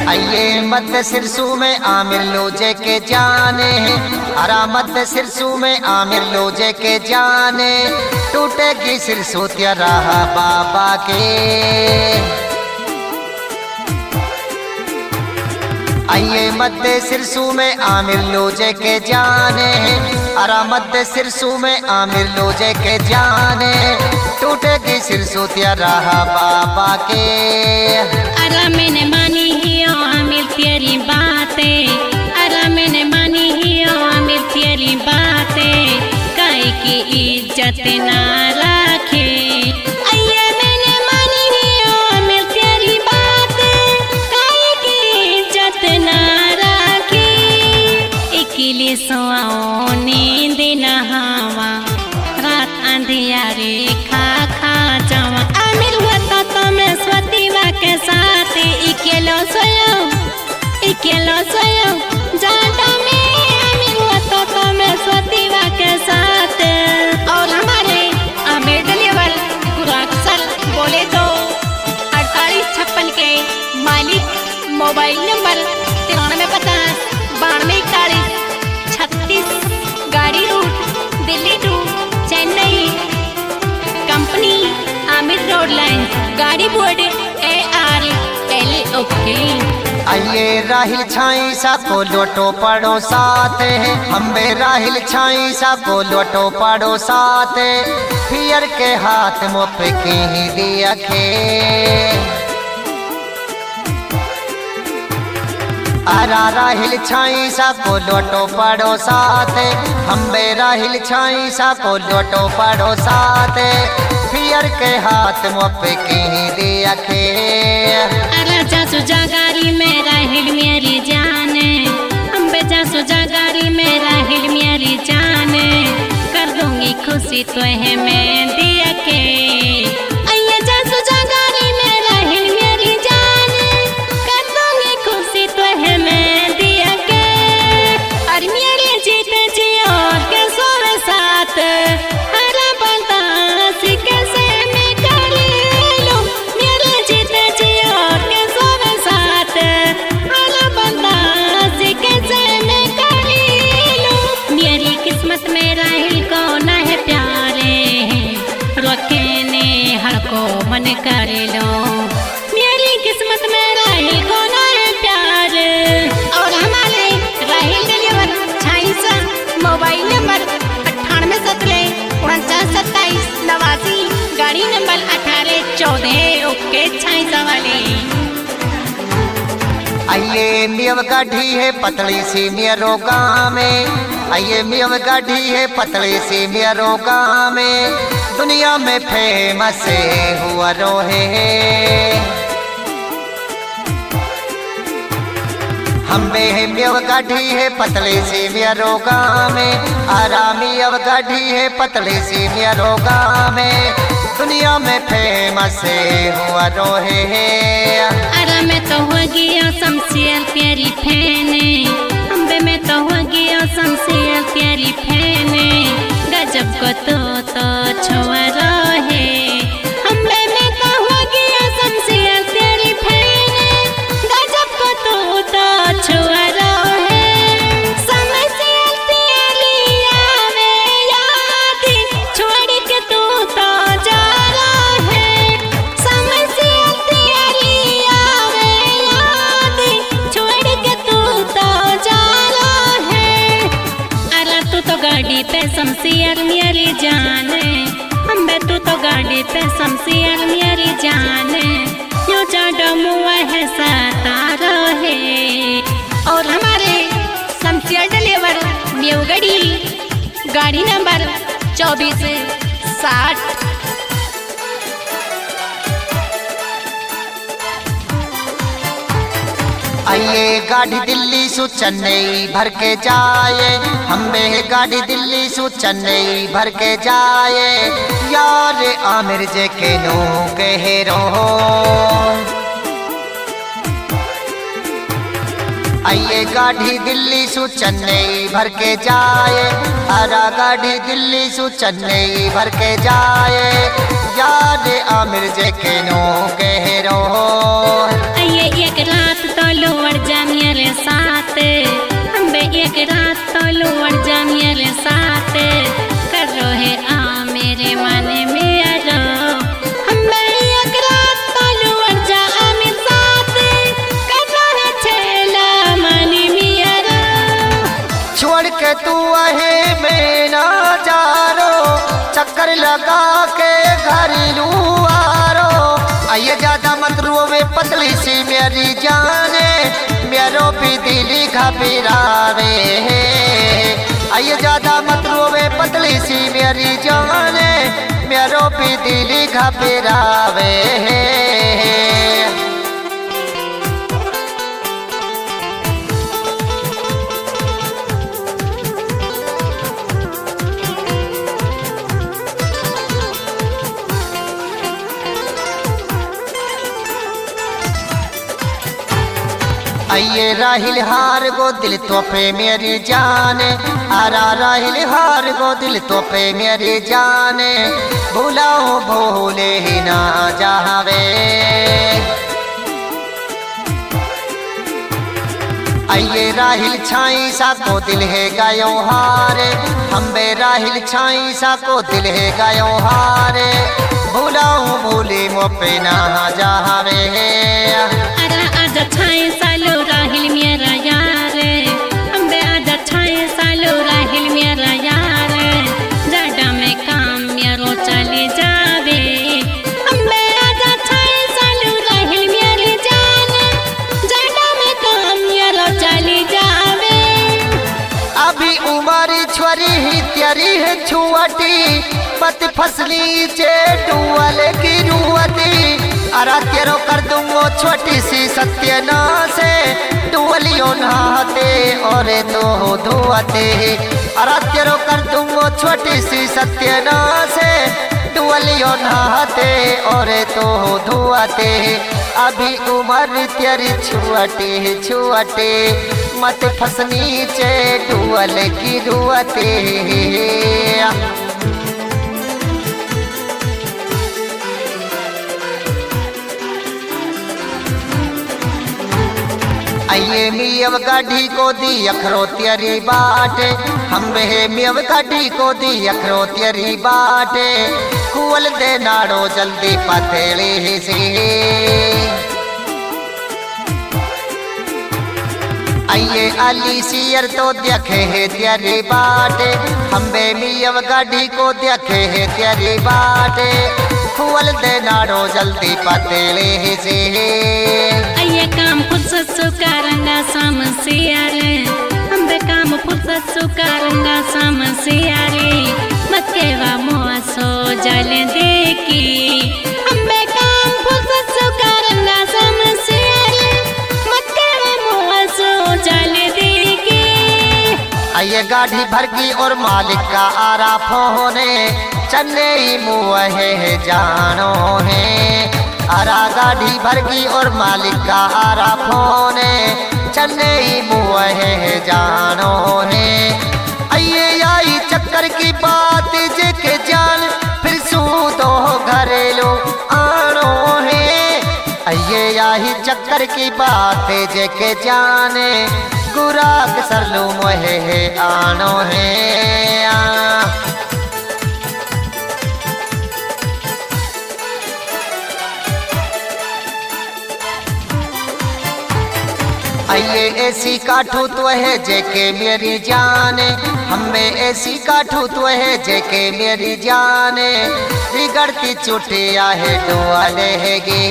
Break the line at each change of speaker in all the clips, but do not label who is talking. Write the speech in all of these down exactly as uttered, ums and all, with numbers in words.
आइए मत सिरसू में आमिर लोजे के जाने, अरा मत सिरसू में आमिर लोजे के जाने, टूटेगी सिरसू तेरा बाबा के। आइए मत सिरसू में आमिर लोजे के जाने, अरा मत सिरसू में आमिर लोजे के जाने, टूटेगी सिरसू तेरा बाबा के।
अरा मैंने मानी ही आमिर तेरी बातें, अरा मैंने मानी ही आमिर तेरी बातें, काहे की इज्जत ना रखे। आइए मैंने मानी ही आमिर तेरी बातें, काहे की इज्जत ना रखे। इकली सोआओ नींद न हवा, रात अंधियारे खा खा जावा। आमिर हुआ तो मैं स्वतीवा के साथ, इकेलो सोयो इकेलो सोयो जाटा में। आमिर हुआ तो मैं स्वतीवा के साथ। और हमारे आमिर डिलीवर गुराक्सल बोले तो अड़तालीस छप्पन के मालिक, मोबाइल नंबर तिरानवे पचास बानवे इकतालीस छत्तीस, गाड़ी route Delhi to Chennai, company Aamir road line, गाड़ी board A R L okay.
आइए राहिल छाई सा को लोटो पड़ो साथ, हम्बे राहिल छाई सा को लोटो पड़ो साथ, फियर के हाथ मुँह पे ही दिया खे। अरा राहिल छाई सा को लोटो पड़ो साथ, हम्बे राहिल छाई सा को लोटो पड़ो साथ, फियर के हाथ मुँह पे ही दिया खे।
अरे जासु जागारी में राहिल मेरी जाने, अम्बे जासु जागारी में राहिल मेरी जाने, कर दूंगी खुशी तो है मैं दिया के। आइए जासु जागारी में राहिल मेरी जाने, कर दूंगी खुशी तो है मैं दिया के। और मेरे जीते जी और के सोवे साथ, हरा बंदा कैसे मैं कर लूं। मेरे जीते जी और के सोवे साथ, हरा बंदा कैसे मैं कर लूं। मेरी किस्मत में राहिल को ना है प्यारे, रोके ने हर को मन कर लो। मेरी किस्मत में राहिल को ना है प्यार। और हमारे राहिल डिलीवर छाईसा, मोबाइल नंबर अट्ठानवे सत्रह उनचास सत्ताईस नवासी, गाड़ी नंबर अठारह चौदह ओके छाईसा वाले।
आइए मियव गाढ़ी है पतली सी मेरो गाँव में, आइए मियव गाढ़ी है पतली सी मेरो गाँव में, दुनिया में फेमस हुआ रोहे। हम्बे है मियव गाढ़ी है पतली सी मेरो गाँव में, आरामी अब गाढ़ी है पतली सी मेरो गाँव में, दुनिया में फेमस हुआ रोहे।
अरे मैं तो हो गया शमशेर प्यारी फैने, अम्बे में तो हो गया शमशेर प्यारी फैने, गजब को तो तो छुआ रहे। अम्बे में तो हो गया शमशेर प्यारी फैने, गजब को तो तो छुआ रहे। शमशेर प्यारी आवे याद, छोड़ के तू तो जा रहे। शमशेर प्यारी आवे याद, छोड़ के तू तो जा रहे। अरे तू तो गाड़ी पे शमशेर मेरी जाने, अम्बे तू तो गाड़ी पे शमशेर मेरी जाने, यो जाडो मुआ है सता रहे। और हमारे शमशेर डिलीवर न्यूगढ़ी, गाड़ी नंबर चौबीस साठ।
आइए गाड़ी दिल्ली सु चेन्नई भर के जाए, हम्बे गाड़ी दिल्ली सु चेन्नई भर के जाए, यार आमिर जे के नो कह रो। आइए गाड़ी दिल्ली सु चेन्नई भर के जाए, अरा गाड़ी दिल्ली सु चेन्नई भर के जाए, यार आमिर जे के नो कह रो।
आइए एक रात तो लो मेरे साथ अम्बे एक रात तो लौट जा मेरे साथ कर रहे आ मेरे मन में आरो अम्बे एक रात तो लौट जा मेरे साथ कर रहे छेला मन में आरो
छोड़ के तू आहे में ना जा रो चक्कर लगा के घर लू आरो आइए ज्यादा मत रोवे पतली सी मेरी जाने मेरो भी दिली घबरावे आइए ज्यादा मत रोवे पतली सी मेरी जाने मेरो भी दिली घबरावे आइए राहिल हार गो दिल तोपे मेरी जान आरा राहिल हार गो दिल तोपे मेरी जान भूलाओ भूले ही ना जावे आइए राहिल छाई सा को दिल है गायो हारे हम्बे राहिल छाई सा को दिल है गायो हारे भूलाओ भूले मोपे ना जावे
अरे आजा छाई सालो राहिल मेरा यार अम्बे आजा छाई सालो राहिल मेरा यार जाडा में काम मेरो चले जावे अम्बे आजा छाई सालो राहिल मेरी जान जाडा में काम मेरो चले जावे
अभी उमर छोरी ही तेरी है छुआटी मत फसली चे डुअल की रुआती अरा तेरो कर दूंगो छोटी सी सत्यनाश डुअलियो नहाते और तो धुआते अरा तेरो कर दूंगो छोटी सी सत्यनाश डुअलियो नहाते और तो धुआते अभी उम्र तेरी छुआटे छुआटे मत फसनी चे डुअल की रुआते आइए मियव गाड़ी को दी अखरो तेरी बाटे हम वे मियव गाड़ी को दी अखरो तेरी बाटे खोल दे नाड़ो जल्दी पतेली से आइए अली सियर तो देखे है तेरी बाटे हम वे मियव गाड़ी को देखे है तेरी बाटे खोल दे नाड़ो जल्दी पतेली से
आइए काम फुर्सत सुकारेंगा समस्या रे अम्बे काम फुर्सत सुकारेंगा समस्या रे मत केवा मोसो जल देखी अम्बे काम फुर्सत सुकारेंगा समस्या रे मत केवा मोसो जल देखी
आइए गाड़ी भर की और मालिक का आरा फोने चन्नई मुँह है जानो है आरा गाड़ी भर गई और मालिक का आरा फोने चन्नई मुँह है जानो है आइए आई चक्कर की बात जेके जान फिर सू तो घरेलो आनो है आइए आई चक्कर की बात जेके जाने गुराक सरलू मोह है आनो है आ। आइए ऐसी काठू तो है जेके मेरी जाने हमें ऐसी काठू तो है जेके मेरी जाने बिगड़ती चुटिया है डोले गे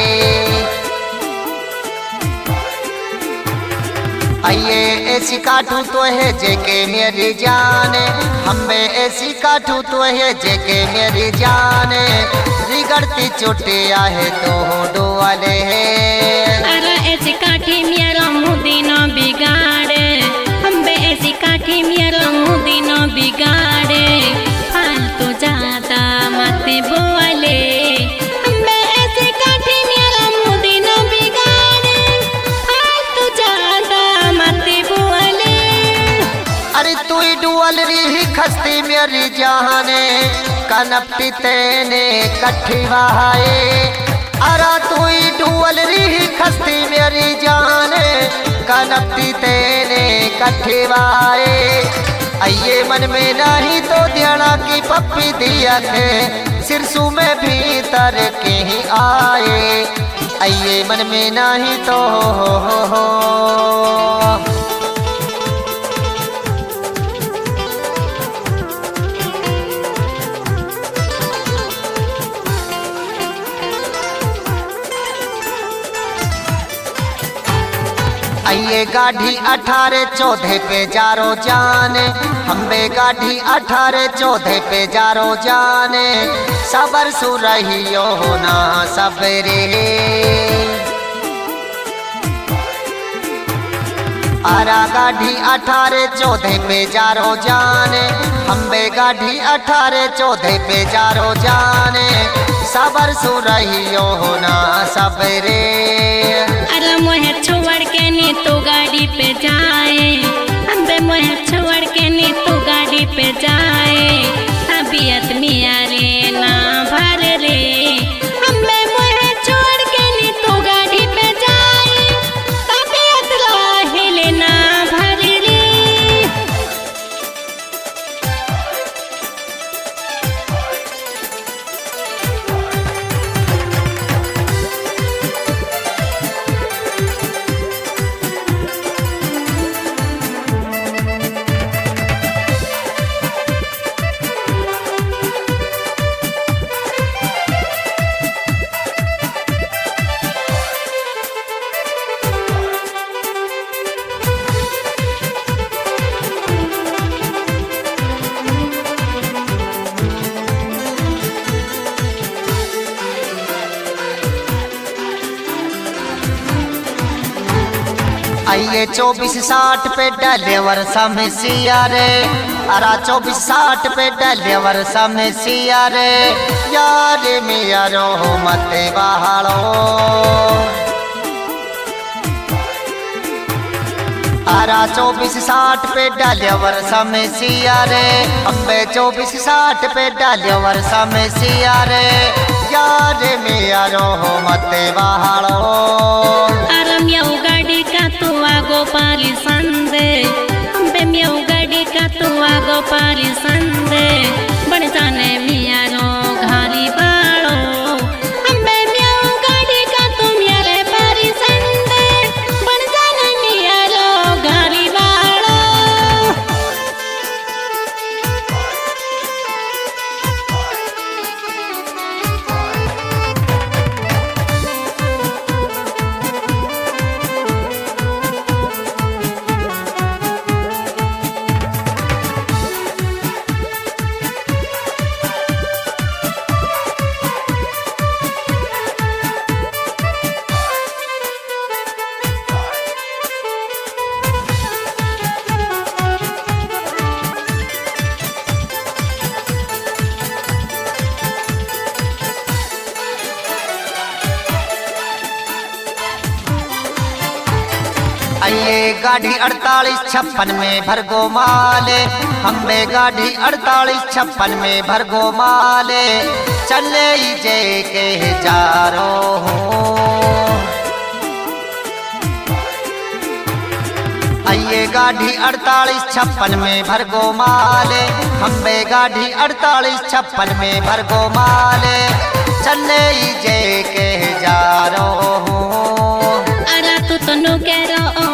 आइए ऐसी काठू तो है जेके मेरी जाने हमें ऐसी काठू तो है जेके मेरी जाने बिगड़ती चुटिया है तो डोले
अरे ऐसी काठी मेरा मुदिनो बिगाड़े हम्बे ऐसी काठी मेरा मुदिनो बिगाड़े फालतू जाता मत बोले हम्बे ऐसी काठी मेरा मुदिनो बिगाड़े फालतू जाता मत बोले
अरे तू डुअल रही खस्ती मेरी जाने कनपटी तेने कठी वाए अरा तू डुअल रही खस्ती मेरी जाने कनपटी कठवाए आइए मन में नहीं तो ध्याना की पप्पी दिया थे सिरसू में भीतर के ही आए आइए मन में नहीं तो हो हो हो आइए गाढ़ी अठारह चौदह पे जारो जाने हम्बे गाढ़ी अठारह चौदह पे जारो जाने सबर सुरहियो होना सबरे आरा गाढ़ी अठारह चौदह पे जारो जाने हम्बे गाढ़ी अठारह चौदह पे जारो जाने सबर सुरहियो होना सबरे
अरे मोहे छोड़ के नी तो गाड़ी पे जाए अबे मोहे छोड़ के नी तो गाड़ी पे जाए तबीयत मिया रे ना भर रे अबे मोहे छोड़ के नी तो गाड़ी पे जाए तबीयत लाहिले ना भर रे
आइए चौबीस साठ पे डलेवर समसिया रे अरा चौबीस साठ पे डलेवर समसिया रे यार मिया रो मत बहाड़ो आरा चौबीस साठ पे डलेवर समसिया रे अम्बे चौबीस साठ पे डलेवर समसिया रे यार मिया रो मत बहाड़ो
आराम याऊ गाड़ी का तू आगो पारी संदे अम्बे म्याऊ गाड़ी का तू आगो पारी संदे बड़ जाने मिया रो घारी बाड़ो अम्बे म्याऊ गाड़ी का तू म्यारे पारी संदे बड़ जाने मिया रो घारी बाड़ो
आइए गाड़ी अड़तालीस छप्पन में भरगो माले हम्बे गाड़ी अड़तालीस छप्पन में भरगो माले चले जे के जारो आइए गाड़ी अड़तालीस छप्पन में भरगो माले हम्बे गाड़ी अड़तालीस छप्पन में भरगो माले चले जे के जारो
अरा तू तो नो कह रहा